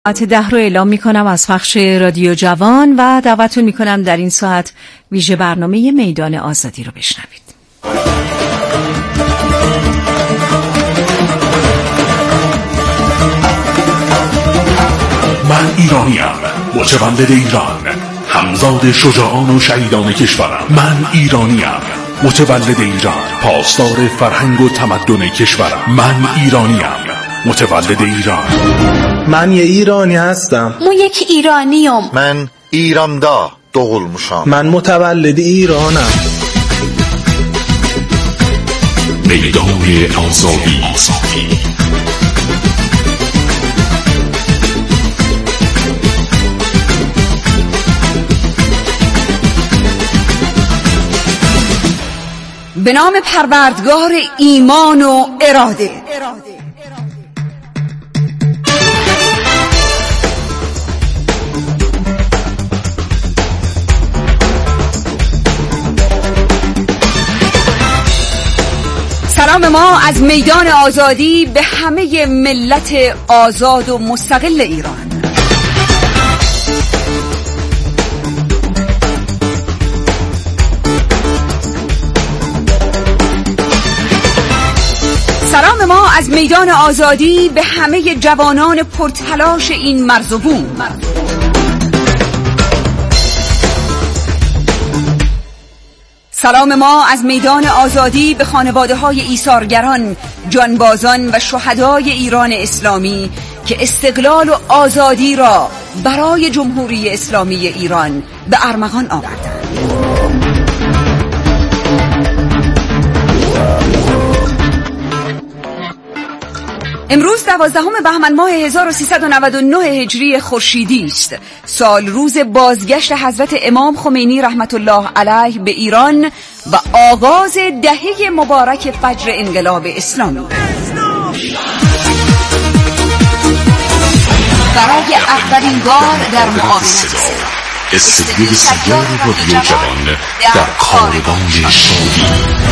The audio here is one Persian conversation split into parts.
ساعت 10 رو اعلام میکنم از پخش رادیو جوان و دعوتتون میکنم در این ساعت ویژه برنامه میدان آزادی رو بشنوید. من ایرانیم، متولد ایران، همزاد شجاعان و شهیدان کشورم. من ایرانیم، متولد ایران، پاسدار فرهنگ و تمدن کشورم. من ایرانیم، متولد ایران. من یه ایرانی هستم. من یک ایرانیم. من ایراندا doğulmuşam. من متولد ایرانم. میدان آزادی. به نام پروردگار ایمان و اراده. سلام ما از میدان آزادی به همه ملت آزاد و مستقل ایران. سلام ما از میدان آزادی به همه جوانان پرتلاش این مرز و بوم. سلام ما از میدان آزادی به خانواده‌های ایثارگران، جانبازان و شهدای ایران اسلامی که استقلال و آزادی را برای جمهوری اسلامی ایران به ارمغان آوردند. امروز 12 بهمن ماه 1399 هجری خورشیدی است. سال روز بازگشت حضرت امام خمینی رحمت الله علیه به ایران و آغاز دهه مبارک فجر انقلاب اسلامی. برای اولین بار در معاونت استودیوی سیار رادیو جوان در کاروان شادی.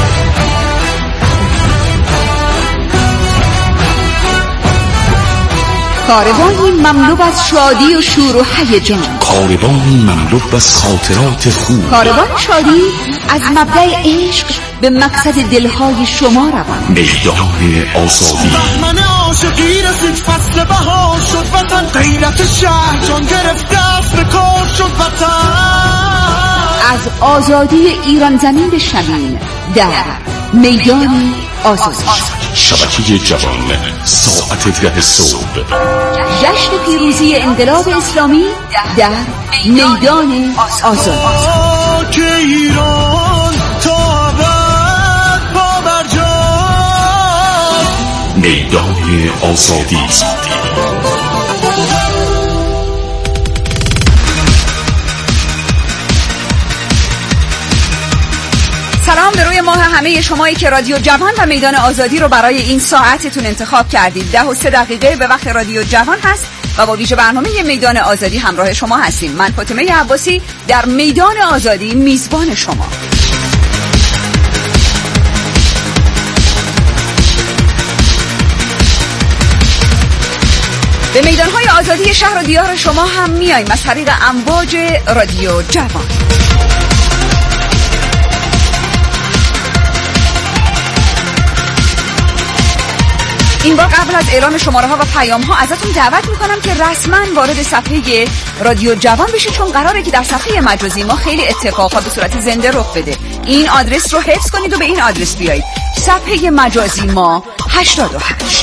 کاروانی مملو از شادی و شور و هیجان، کاروانی مملو از خاطرات خوب، کاروان شادی از مبدأ عشق به مقصد دلهای شما روان. میدان آزادی. من عاشقی رسید فصل بهار شد وطن، غیرت شهر جان گرفت دست به کار شد وطن. از آزادی ایران زمین بشنویم در میدان آزادی. شبکه جوان ساعت 10 صبح. جشن پیروزی انقلاب اسلامی در میدان آزادی. که ایران تا ابد پابرجا. میدان آزادی. سلام به روی ماه همه شمایی که رادیو جوان و میدان آزادی رو برای این ساعتتون انتخاب کردید. 10:03 به وقت رادیو جوان هست و با ویژه برنامه میدان آزادی همراه شما هستیم. من فاطمه عباسی در میدان آزادی میزبان شما. به میدان‌های آزادی شهر و دیار شما هم میاییم از طریق امواج رادیو جوان. این بار قبل از اعلام شماره‌ها و پیام‌ها ازتون دعوت می‌کنم که رسما وارد صفحه رادیو جوان بشید، چون قراره که در صفحه مجازی ما خیلی اتفاقات به صورت زنده رخ بده. این آدرس رو حفظ کنید و به این آدرس بیایید. صفحه مجازی ما 88.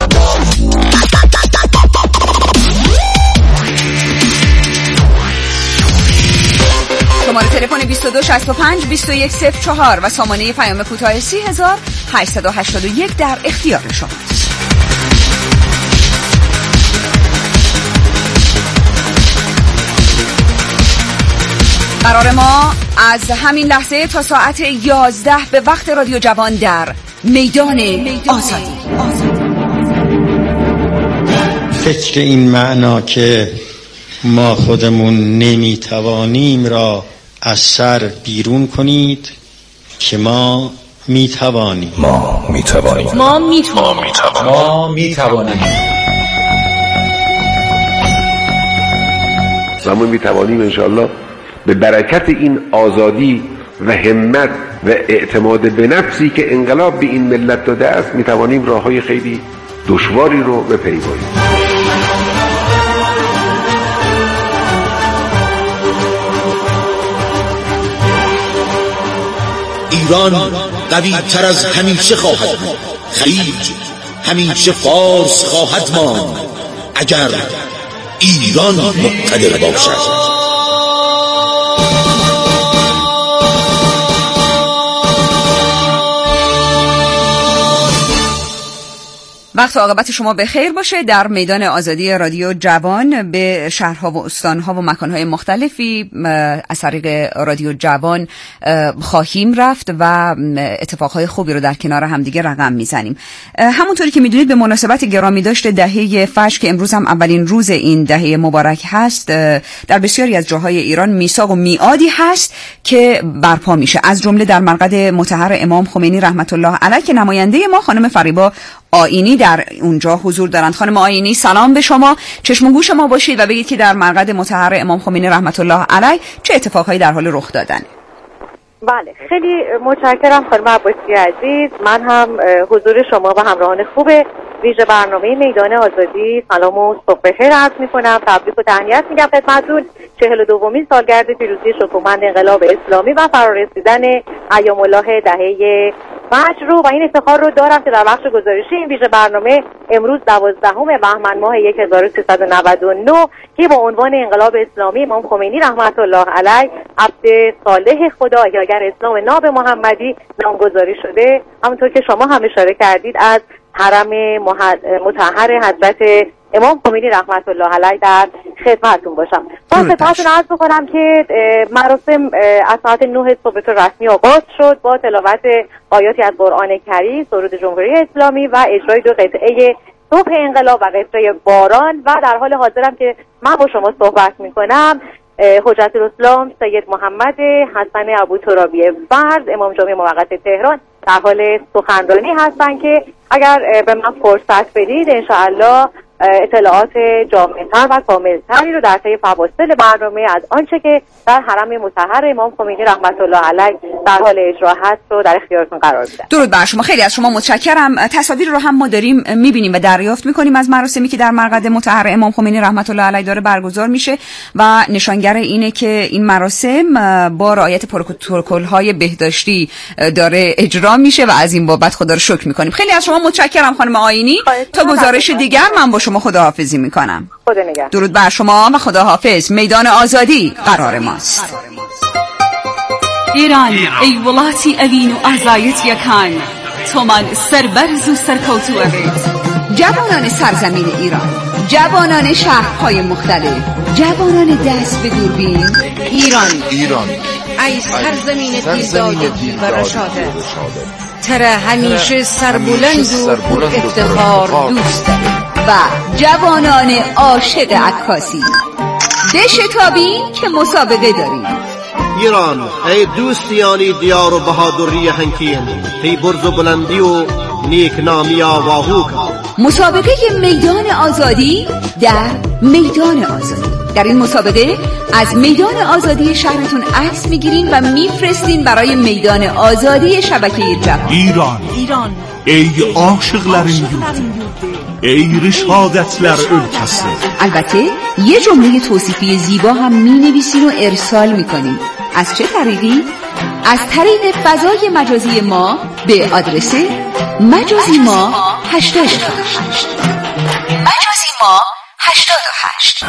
شماره تلفن 2265 2104 و سامانه پیام کوتاه 30881 در اختیار شماست. قرار ما از همین لحظه تا ساعت 11 به وقت رادیو جوان در میدان آزادی. فکر این معنا که ما خودمون نمیتوانیم را از سر بیرون کنید که ما میتوانیم. ما میتوانیم. ما میتوانیم. ما میتوانیم. و ما میتوانیم انشاءالله به برکت این آزادی و همت و اعتماد به نفسی که انقلاب به این ملت داده است میتوانیم راههای خیلی دشواری رو بپیماییم. ایران قوی تر از همیشه خواهد بود. خلیج همیشه فارس خواهد ماند اگر ایران مقتدر باشد. وقت و عاقبت شما بخیر باشه. در میدان آزادی رادیو جوان به شهرها و استانها و مکانهای مختلفی از طریق رادیو جوان خواهیم رفت و اتفاقهای خوبی رو در کنار همدیگه رقم میزنیم. همونطوری که میدونید به مناسبت گرامی داشته دهه فجر که امروز هم اولین روز این دهه مبارک هست، در بسیاری از جاهای ایران میثاق و میعادی هست که برپا میشه، از جمله در مرقد مطهر امام خمینی رحمت الله علیه که نماینده ما خانم فریبا آیینی در اونجا حضور دارند. خانم آیینی سلام به شما، چشم و گوش ما باشید و بگید که در مرقد مطهر امام خمینی رحمت الله علیه چه اتفاقهایی در حال رخ دادن. بله خیلی متشکرم خانم عباسی عزیز. من هم حضور شما و همراهان خوب ویژه برنامه میدان آزادی سلام و صبح بخیر عرض میکنم. تبریک و تهنیت میگم خدمتتون 42مین سالگرد پیروزی شکوهمند انقلاب اسلامی و فرارسیدن ایام الله دهه فجر رو و این افتخار رو دارم که در بخش گزارشی این ویژه برنامه امروز 12 بهمن ماه 1399 که با عنوان انقلاب اسلامی امام خمینی رحمت الله علیه عبد صالح خدا اگر اسلام ناب محمدی نامگذاری شده، همونطور که شما هم اشاره کردید از حرم مطهر حضرت امام خمینی رحمت الله علیه در خدمتتون باشم. با خدمتتون عرض بکنم که مراسم از ساعت 9 صبح رسمی آغاز شد با تلاوت آیاتی از قرآن کریم، سرود جمهوری اسلامی و اجرای 2 قطعه صبح انقلاب و قطعه باران. و در حال حاضرم که من با شما صحبت میکنم حجت الاسلام سید محمد حسن ابو ترابی فرد امام جمعه موقت تهران در حال سخنرانی هستن که اگر به من فرصت بدید انشاءالله اطلاعات جامع‌تر و کاملتری رو در طی فواصل برنامه از آنچه که در حرم مطهر امام خمینی رحمت الله علیه در حال اجرا هست رو در اختیارتون قرار میدم. درود بر شما، خیلی از شما متشکرم. تصاویر رو هم ما داریم میبینیم و دریافت میکنیم از مراسمی که در مرقد مطهر امام خمینی رحمت الله علیه داره برگزار میشه و نشانگر اینه که این مراسم با رعایت پروتکل‌های بهداشتی داره اجرا میشه و از این بابت خدا رو شکر میکنیم. خیلی از شما متشکرم خانم آیینی. تا گزارش دیگر من با شما خداحافظی میکنم. خدا نگهدار. درود بر شما و خداحافظ. میدان آزادی قرار ماست. ایران ای ولاتی اوین و آزایت یکان تو من سربرز و سرکوتو اوید. جوانان سرزمین ایران، جوانان شهرهای مختلف، جوانان دست به دوربین. ایران ای سرزمین دیزایتی و رشاده، تره همیشه سربلند و پر افتخار دوست داریم. و جوانان عاشق عکاسی، بشتابین که مسابقه داریم. ایران ای دوستیانی دیار و بهادری هنکین، ای برز و بلندی و نیکنامی آواهو کن. مسابقه میدان آزادی در میدان آزادی. در این مسابقه از میدان آزادی شهرتون عکس میگیرین و میفرستین برای میدان آزادی شبکه جوان. ایران ey aşıqların yurdu, ey rişadətlər ölkəsi. البته یه جمله توصیفی زیبا هم مینویسین و ارسال میکنین. از چه طریقی؟ از طریق فضای مجازی ما به آدرس مجازی ما 88. مجازی ما 88.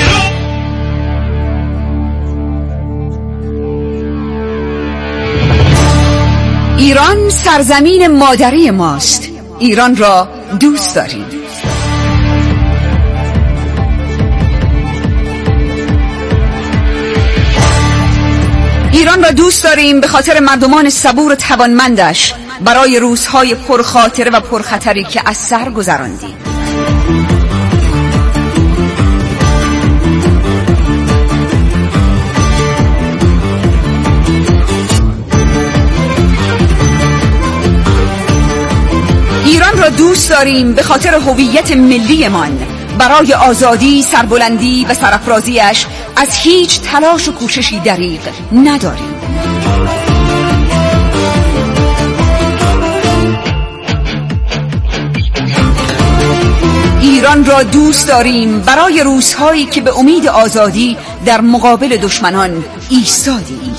ایران سرزمین مادری ماست. ایران را دوست داریم. ایران را دوست داریم به خاطر مردمان صبور و توانمندش برای روزهای پرخاطره و پرخطری که از سر گذراندیم. ایران را دوست داریم به خاطر هویت ملیمان، برای آزادی، سربلندی و سرافرازیش از هیچ تلاش و کوششی دریغ نداریم. ایران را دوست داریم برای روزهایی که به امید آزادی در مقابل دشمنان ایستادیم.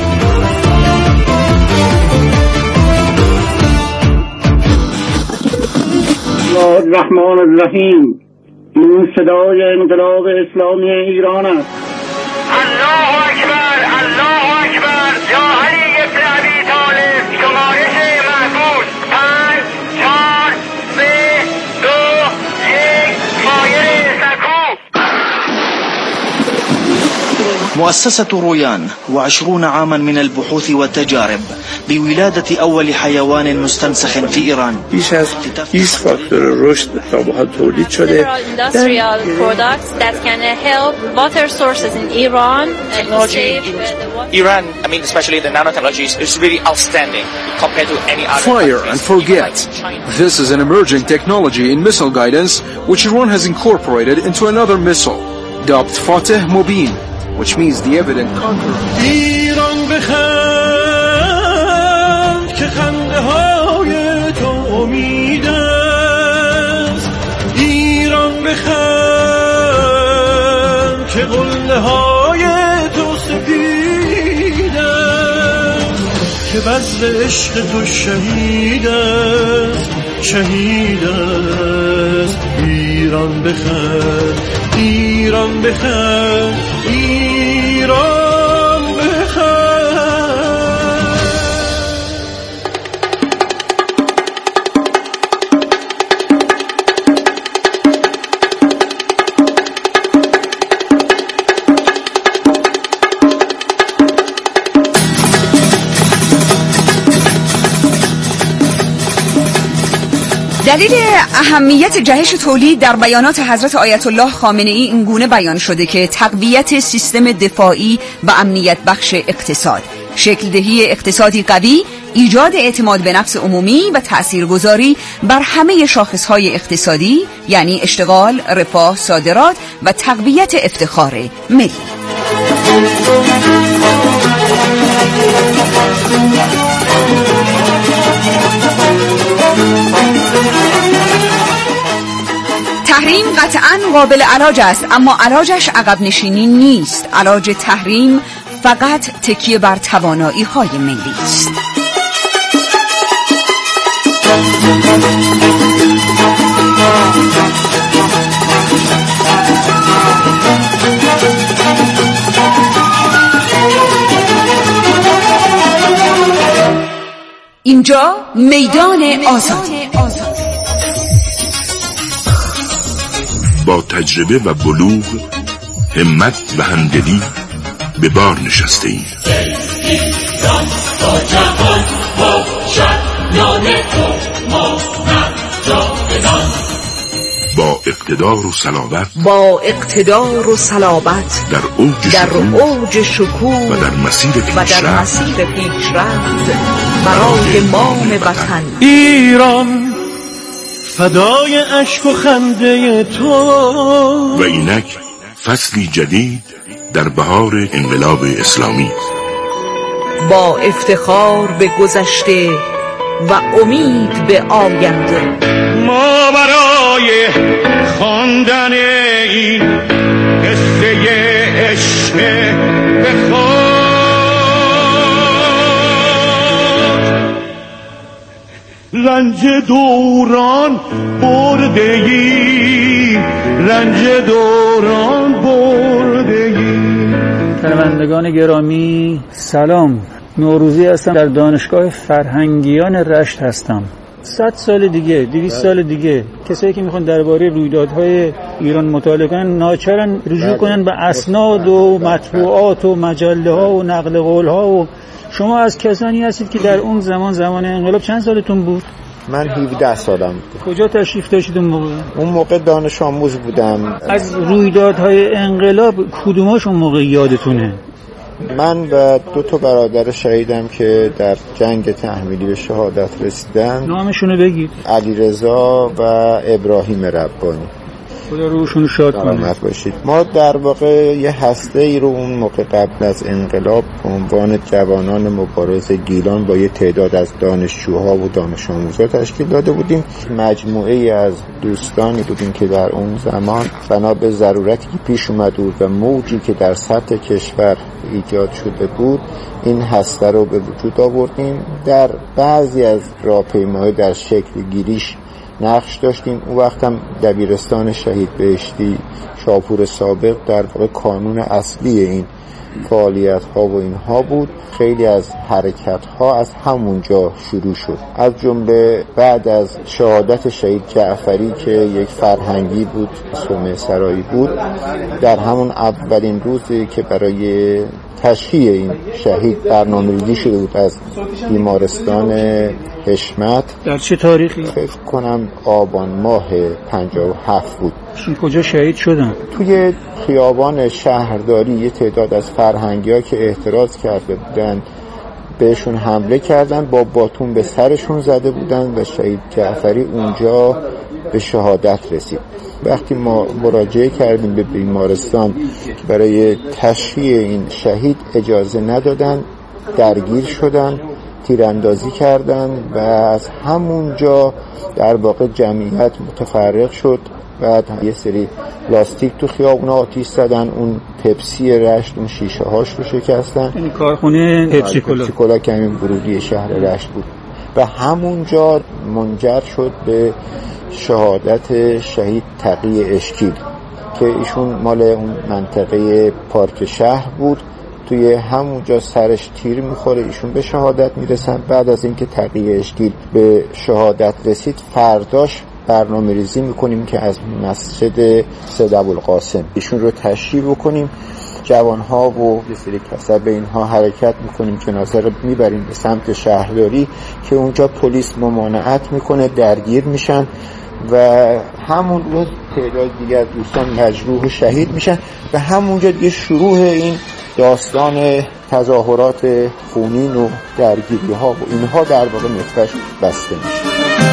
الرحمن الرحیم. این صدای انقلاب اسلامی ایران است. الله اکبر، الله اکبر. یا علی ابن ابی طالب. شمارش محفوظ 5 4 3 2 1. مایل سکو. مؤسسة رويان 20 عاما من البحوث والتجارب بولادة أول حيوان مستنسخ في إيران. بیش از 20 فاکتور رشد تا به حال تولید شده. Industrial products that can help water sources in Iran. Technology in Iran, I mean especially the nanotechnologies, is really outstanding compared to any other Fire and forget. This is an emerging technology in missile guidance which Iran has incorporated into another missile dubbed Fateh Mubin, which means the evident conqueror. ایران بخند که خنده های تو امید است. ایران بخند که قله های تو سپید است. که بذل عشق تو شهید است، شهید است. ایران بخند، ایران بخند، ایران بخند. دلیل اهمیت جهش تولید در بیانات حضرت آیت الله خامنه ای اینگونه بیان شده که تقویت سیستم دفاعی و امنیت بخش اقتصاد، شکل دهی اقتصادی قوی، ایجاد اعتماد به نفس عمومی و تأثیرگذاری بر همه شاخصهای اقتصادی، یعنی اشتغال، رفاه، صادرات و تقویت افتخار ملی. تحریم قطعاً قابل علاج است، اما علاجش عقب نشینی نیست. علاج تحریم فقط تکیه بر توانایی های ملی است. اینجا میدان آزادی. با تجربه و بلوغ، همت و همدلی به بار نشسته ایم. با اقتدار و صلابت در اوج شکوه و در مسیر پیشرفت برای مام وطن ایران، فدای اشک و خنده تو. و اینک فصلی جدید در بهار انقلاب اسلامی، با افتخار به گذشته و امید به آینده. ما برای خواندن این قصه عشق به خود رنج دوران برده ایم، رنج دوران برده ایم. شنوندگان گرامی سلام، نوروزی هستم، در دانشگاه فرهنگیان رشت هستم. 100 سال دیگه، 200 سال دیگه کسایی که میخوان درباره رویدادهای ایران مطالعه کنن ناچارن رجوع کنن به اسناد و مطبوعات و مجله ها و نقل قول ها. و شما از کسانی هستید که در اون زمان انقلاب چند سالتون بود؟ من 17 سالم بود. کجا تشریف داشتید اون موقع دانش آموز بودم. از رویدادهای انقلاب کدوماش اون موقع یادتونه؟ من و 2 برادر شهیدم که در جنگ تحمیلی به شهادت رسیدن. نامشونو بگید. علیرضا و ابراهیم ربانی. خدا روشون شاد کنه. باشید. ما در واقع یه هسته ای رو اون موقع قبل از انقلاب به عنوان جوانان مبارز گیلان با یه تعداد از دانشجوها و دانش آموزا تشکیل داده بودیم. مجموعه ای از دوستانی بودیم که در اون زمان بنا به ضرورتی که پیش اومد بود و موجی که در سطح کشور ایجاد شده بود این هسته رو به وجود آوردیم. در بعضی از راهپیماهای در شکل گیریش نقش داشتیم. اون وقت هم دبیرستان شهید بهشتی شاپور سابق در واقع کانون اصلی این فعالیت ها و اینها بود. خیلی از حرکت ها از همونجا شروع شد، از جمله بعد از شهادت شهید جعفری که یک فرهنگی بود، صومعه سرایی بود، در همون اولین روزی که برای تشییع این شهید برنامه‌ریزی شده بود از بیمارستان حشمت. در چه تاریخی؟ فکر کنم آبان ماه 57 بود. کجا شهید شدن؟ توی خیابان شهرداری یه تعداد از فرهنگی‌ها که اعتراض کرده بودن بهشون حمله کردن، با باتون به سرشون زده بودن و شهید جعفری اونجا به شهادت رسید. وقتی ما مراجعه کردیم به بیمارستان برای تشییع این شهید اجازه ندادن، درگیر شدن، تیراندازی کردن و از همونجا در واقع جمعیت متفرق شد. بعد یه سری لاستیک تو خیابون آتیش زدن، اون پپسی رشت اون شیشه هاش رو شکستن. این کارخونه پپسی کولا که همین ورودی شهر رشت بود و همونجا منجر شد به شهادت شهید تقی اشکیل که ایشون مال اون منطقه پارک شهر بود. توی همونجا سرش تیر میخوره، ایشون به شهادت میرسن. بعد از اینکه تقی اشکیل به شهادت رسید فرداش برنامه ریزی میکنیم که از مسجد سید ابوالقاسم ایشون رو تشییع بکنیم. جوانها و یه سری کسب اینها حرکت میکنیم، جنازه رو میبریم به سمت شهرداری که اونجا پلیس ممانعت میکنه، درگیر میشن و همون روز تعداد دیگر دوستان مجروح و شهید میشن و همونجا دیگه شروع این داستان تظاهرات خونین و درگیری ها و اینها در واقع نطفه‌اش بسته میشه.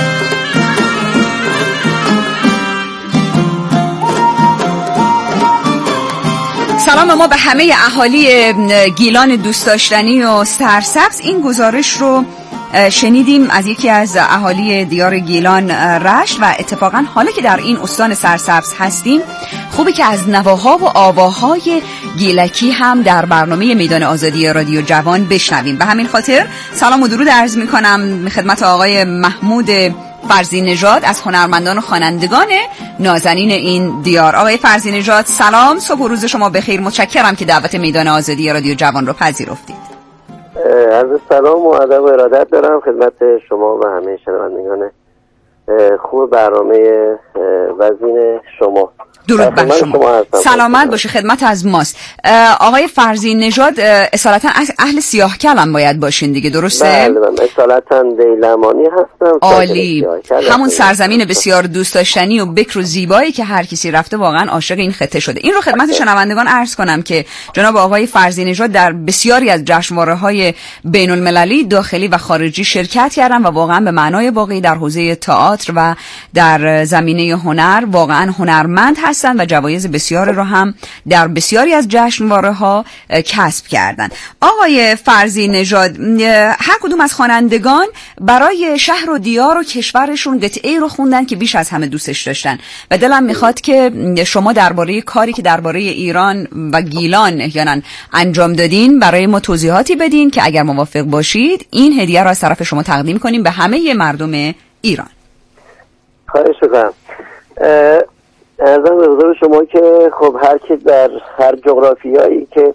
سلام ما به همه اهالی گیلان دوست داشتنی و سرسبز. این گزارش رو شنیدیم از یکی از اهالی دیار گیلان رشت و اتفاقا حالا که در این استان سرسبز هستیم خوبه که از نواها و آواهای گیلکی هم در برنامه میدان آزادی رادیو جوان بشنویم. به همین خاطر سلام و درود عرض میکنم خدمت آقای محمود فرزی نژاد از هنرمندان و خوانندگان نازنین این دیار. آقای فرزی نژاد سلام، صبح و روز شما بخیر. متشکرم که دعوت میدان آزادی رادیو جوان رو پذیرفتید. عرض سلام و ادب و ارادت دارم خدمت شما و همه شنوندگان خوب برنامه وزین شما. درود بر شما. سلامت باشه، خدمت از ماست. آقای فرزی نژاد اصالتا اهل سیاه کلم باید باشین دیگه، درسته؟ بله من اصالتا دیلمانی هستم. عالی. همون سرزمین بسیار دوست داشتنی و بکر و زیبایی که هر کسی رفته واقعا عاشق این خطه شده. این رو خدمت شنوندگان عرض کنم که جناب آقای فرزی نژاد در بسیاری از جشنواره‌های بین المللی داخلی و خارجی شرکت کردن و واقعا به معنای واقعی در حوزه تئاتر و در زمینه هنر واقعا هنرمند هستن و جوایز بسیار رو هم در بسیاری از جشنواره‌ها کسب کردن. آقای فرزی نژاد، هر کدوم از خوانندگان برای شهر و دیار و کشورشون قطعه‌ای رو خوندن که بیش از همه دوستش داشتن و دلم میخواد که شما درباره کاری که درباره ایران و گیلان احیانا انجام دادین برای ما توضیحاتی بدین که اگر موافق باشید این هدیه رو از طرف شما تقدیم کنیم به همه مردم ایران. خواهش می‌کنم. ارزم به حضور شما که خب هر کی در هر جغرافیایی که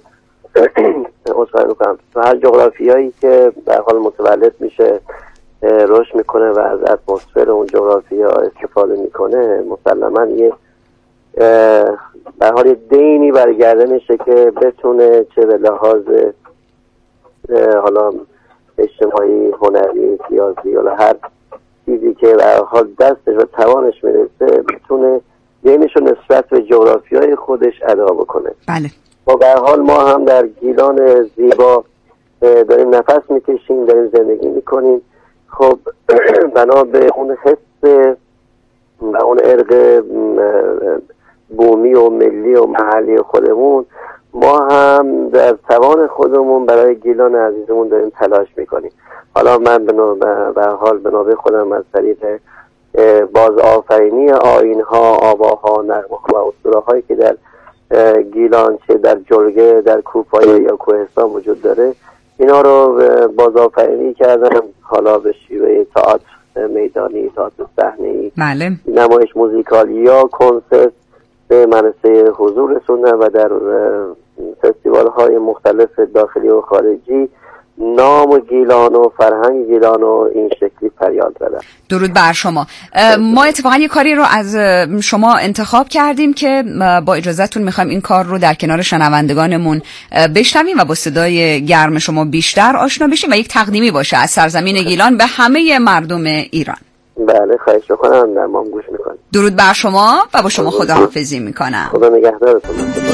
هر جغرافیایی که در حال متولد میشه رشد میکنه و از اتمسفر اون جغرافیا استفاده میکنه مسلما یه در حال دینی برگردنشه که بتونه چه به لحاظ حالا اجتماعی، هنری، سیاسی یا هر چیزی که در حال دستش و توانش میرسه بتونه دینش رو نسبت به جغرافیای خودش ادا بکنه. بله. و به هر حال ما هم در گیلان زیبا داریم نفس میکشیم، داریم زندگی میکنیم. خب بنا به اون حس و اون ارق بومی و ملی و محلی خودمون، ما هم در توان خودمون برای گیلان عزیزمون داریم تلاش میکنیم. حالا من به حال به نوبه خودم از طریق باز آفرینی آیین‌ها، آواها، نغمه‌ها و اسطوره‌هایی که در گیلان، چه در جرگه، در کوپایه یا کوهستان وجود داره، اینا رو باز آفرینی کردم، حالا به شیوه تئاتر میدانی، تئاتر صحنه‌ای، بله، نمایش موزیکال یا کنسرت به منصه حضور رسوندن و در فستیوال‌های مختلف داخلی و خارجی نام گیلان و فرهنگ گیلان و این شکلی فریاد زدن. درود بر شما. ما اتفاقا یه کاری رو از شما انتخاب کردیم که با اجازهتون میخوایم این کار رو در کنار شنوندگانمون بشنویم و با صدای گرم شما بیشتر آشنا بشیم و یک تقدیمی باشه از سرزمین گیلان به همه مردم ایران. بله، خواهش می‌کنم، در ما گوش می‌کنیم. درود بر شما و با شما خداحافظی میکنم. خدا نگهدارتون.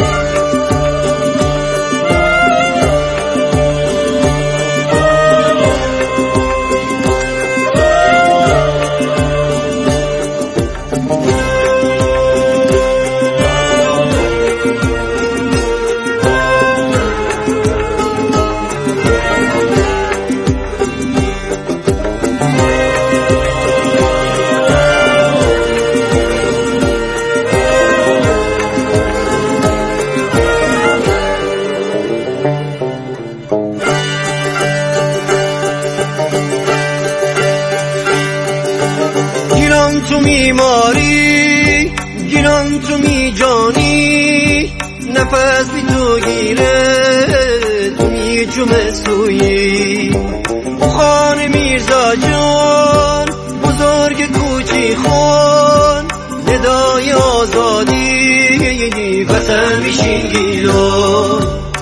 تو میماری، گیران تو میجانی، نفس بی تو گیره، تو میجوم سویی خان میرزا جان، بزرگ کوچی خان، ندای آزادی وطن میشین گیلان.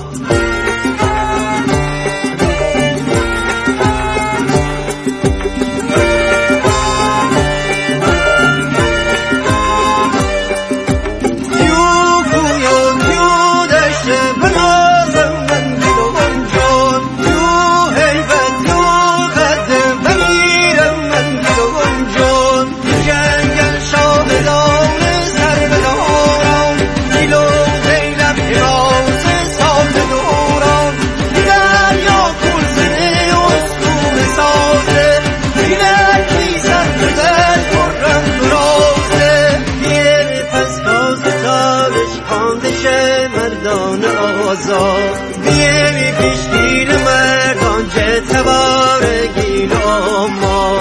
بیمی پیشگیر مردان چه تبار گیلان ما.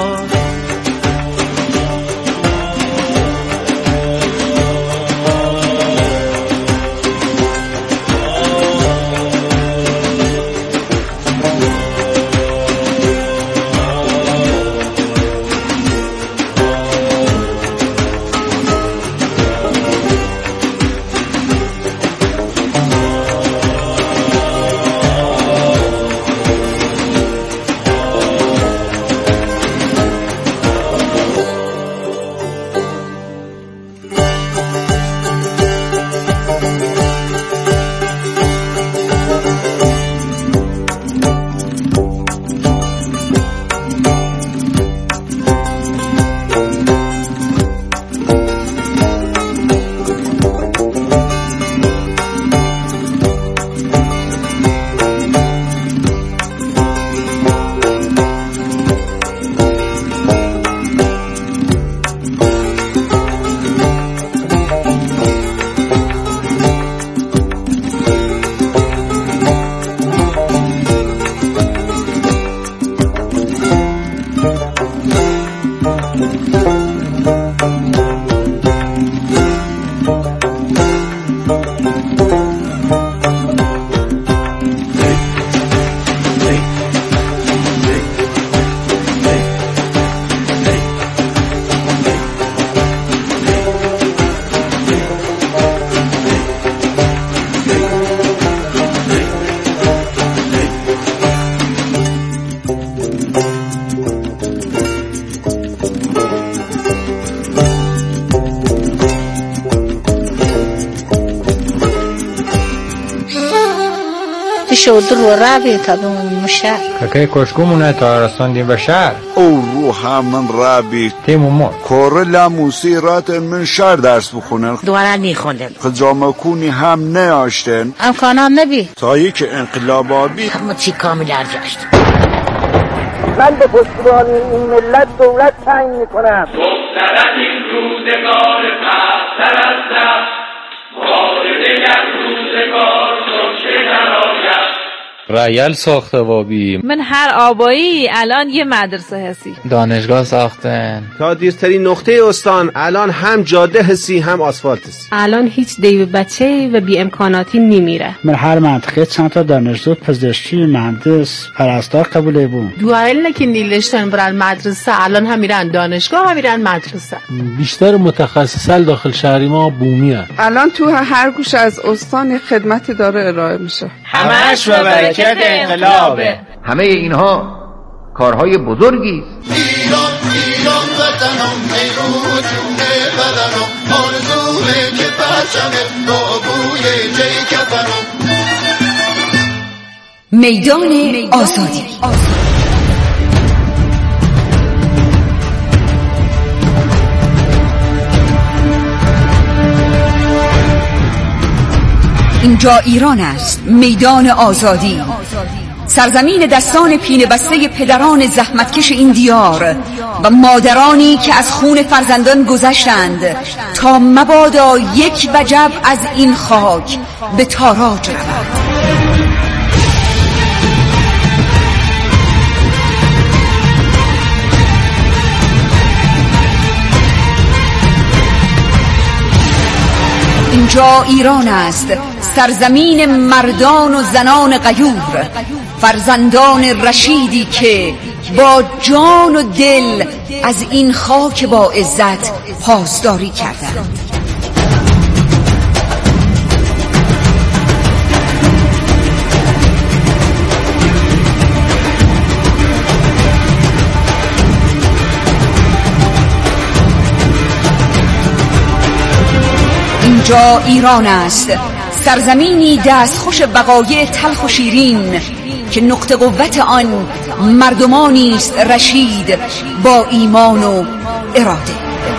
شد رو رابطة مشاع كي كشكومنا تارستان دي بشار او روحا من رابي تيمو كورلا موسيرات من شهر درس بخونن دوارا میخوندن خجامکونی هم نیاشتن امکانات نبی تا یک انقلاب آبی همه چی کامل ارجاشت. من به پشتیبانی این ملت دولت تعیین میکنم. مسترد این روزگار پستر از دست وارد یک روزگار سرچه نراید. رایل ساخته وابی من هر آبایی الان یه مدرسه حسی دانشگاه ساختن تا دیرترین نقطه استان الان هم جاده حسی هم آسفالت حسی. الان هیچ دیو بچه و بی امکاناتی نمیره. من هر منطقه چند تا دانشجو پزشکی مهندس پرستار قبوله بود. دوائل که نیلشتن برن مدرسه الان هم میرن دانشگاه هم میرن مدرسه. بیشتر متخصصان داخل شهری ما بومی هست. الان تو هر گوش از استان خدمت داره ارائه میشه. همش برکت انقلابه. همه اینها کارهای بزرگی ایران ایران وطنم میرو جونه بدنم آرزوه که پرچمه با بوی جی کفنم. میدان آزادی. اینجا ایران است، میدان آزادی، سرزمین دستان پینه بسته پدران زحمتکش این دیار و مادرانی که از خون فرزندان گذشتند تا مبادا یک وجب از این خاک به تاراج رود. اینجا ایران است، سرزمین مردان و زنان غیور، فرزندان رشیدی که با جان و دل از این خاک با عزت پاسداری کردند. اینجا ایران است، سرزمینی دستخوش وقایع تلخ و شیرین که نقطه قوت آن مردمانی است رشید با ایمان و اراده.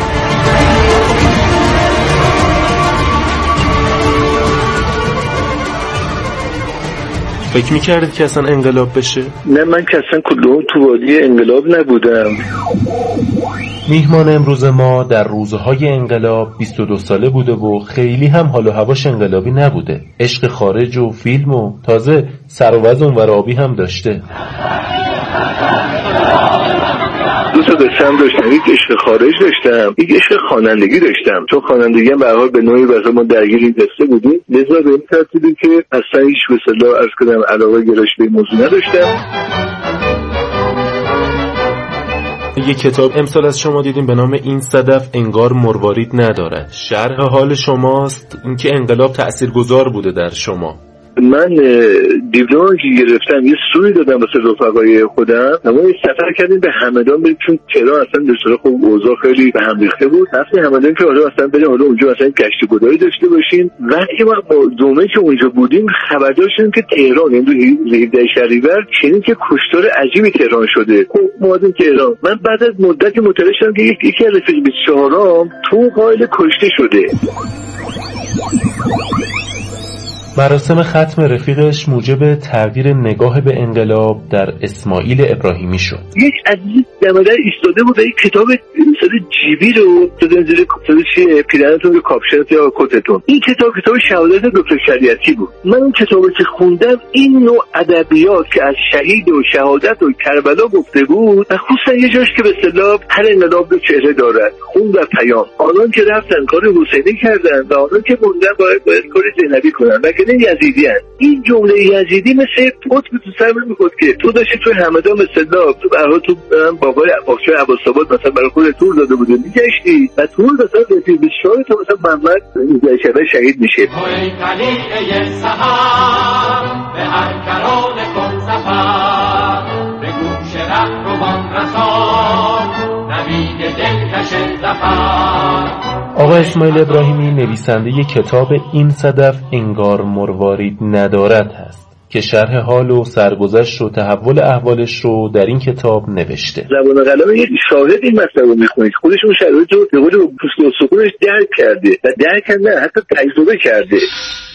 فکر میکردید که اصلا انقلاب بشه؟ نه، من که اصلا کلهم تو وادی انقلاب نبودم. میهمان امروز ما در روزهای انقلاب 22 ساله بوده و خیلی هم حال و هواش انقلابی نبوده. عشق خارج و فیلم و تازه سر و وضع اونور آبی هم داشته. دو تا داشتم، یک عشق خارج داشتم، یک عشق خوانندگی داشتم. چون خوانندگی هم به هر حال به نوعی واسه ما درگیر این قصه بودیم، لذا به این ترتیبی که اصلا هیچ به اصطلاح عرض کنم علاقه گرایش به این موضوع نداشتم. یک کتاب امسال از شما دیدیم به نام این صدف انگار مروارید ندارد. شرح حال شماست اینکه انقلاب تأثیرگذار بوده در شما. من دیپلم که گرفتم یه سوری دادم واسه رفقای خودم، اما یه سفر کردیم به همدان بریم، چون تهران اصلا به صورت خوب اوضاع خیلی به هم ریخته بود. رفتیم همدان که حالا اصلا بریم حالا اونجا اصلا گشت گداری داشته باشیم. وقتی ما با دومه که اونجا بودیم خبر داشتیم که تهران یعنی 17 شهریور چنین که کشتار عجیبی تهران شده. خب ما اومدیم تهران. من بعد از مدتی مطلع شدم که یکی از رفیق 24ام تو قائل کشته شده. مراسم ختم رفیقش موجب تغییر نگاه به انقلاب در اسماعیل ابراهیمی شد. یک عزیز دمادر ایستاده بود و یک کتاب جیبی رو دادن زیر پیرنتون رو کاپشنت یا کتتون. این کتاب شهادت دکتر شریعتی بود. من اون کتابو که خوندم این نوع ادبیات که از شهید و شهادت و کربلا گفته بود و خصوصا یه جاش که به اصطلاح هر انقلاب دو چهره دارد، خون و پیام. آنان که رفتن کار حسینی کردن و آنان که موندن باید کار زینبی کنن و که یزیدی هست. این جمله یزیدی مثل پوت تو سر میگفت که تو داشتی توی همدان به اصطلاح تو برای تو بابای باغچه عباس‌آباد مثلا برای خود تور داده بوده میگشتی و تور مثلا رفیق 24 تا مثلا محمد شبه شهید میشه. به هر کران کن سفر به گوش رهروان رسان نوید دلکش ظفر. آقا اسماعیل ابراهیمی نویسنده ی کتاب این صدف انگار مروارید ندارد هست که شرح حال و سرگذشت و تحول احوالش رو در این کتاب نوشته. زبان قلم یه شاهد این مطلب رو میخونید، خودشون شرایط رو به قول پوست و سکونش درک کرده و درک نه حتی تجربه کرده.